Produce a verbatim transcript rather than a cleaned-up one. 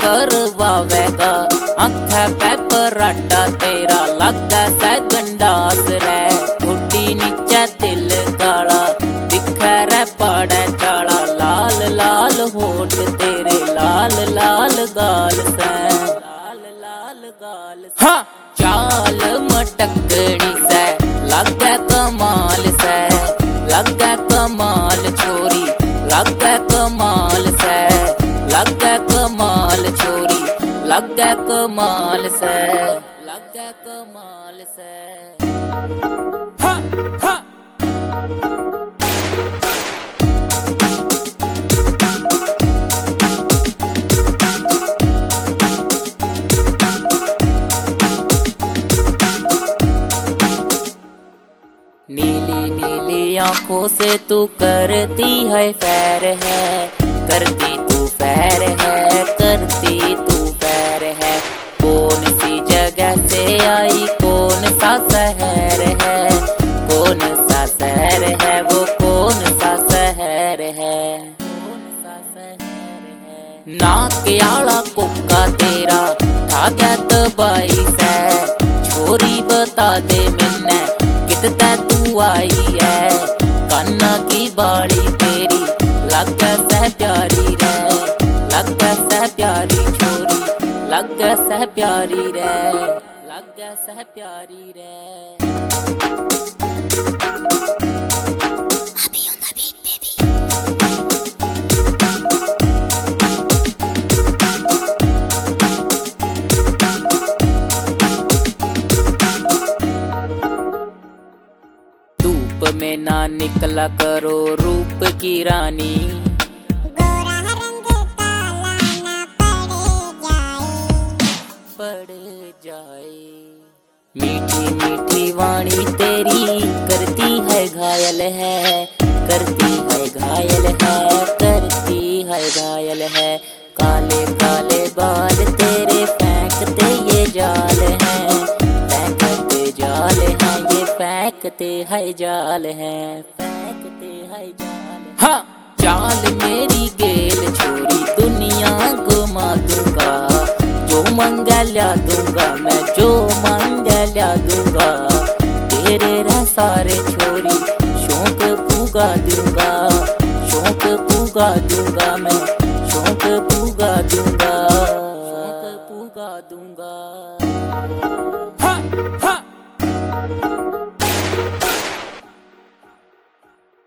करवावेगा। आंखें पे पराठा तेरा लगदा सै गंडास रे। ठोडी नीचे दिल काला दिखे रे पाड़े चाला। लाल लाल होठ तेरे लाल लाल गाल से, लाल लाल गाल से। हाँ चाल मटकड़ी से लगे कमाल से, लगे कमाल छोरी लगे कमाल से, लगे कमाल छोरी लगे कमाल से, लगे कमाल से। हाँ हाँ नीली नीली आंखों से तू करती है फैर है, करती तू फैर है, करती तू फैर है। कौन सी जगह से आई कौन सा शहर है, कौन सा शहर है वो कौन सा शहर है, कौन सा शहर है। नाक आला कुक्का तेरा ठाग्या तबाई से, छोरी बता दे मैंने कितना तू आई है। कान्ना की बाड़ी तेरी लग सह प्यारी रे, लग सह प्यारी छोरी लग सह प्यारी रे, लग सह प्यारी रे। में ना निकला करो रूप की रानी, गोरा रंग काला ना पड़ जाए, पड़ जाए। मीठी मीठी वाणी तेरी करती है घायल है, करती है घायल है, करती है घायल है। काले काले बाल तेरे फेंकते ये जाल है, फेंकते जाल है ये फेंकते है जाल है, फेंकते है जाल। हाँ जाल मेरी गेल छोरी दुनिया घुमा दूंगा, जो मंगा ला दूंगा मैं, जो मंगा ला दूंगा। तेरे रे सारे छोरी शौक पूगा दूंगा, शौक पूगा दूंगा मैं, शौक पूगा दूंगा, शौक पूगा दूंगा। हाँ हाँ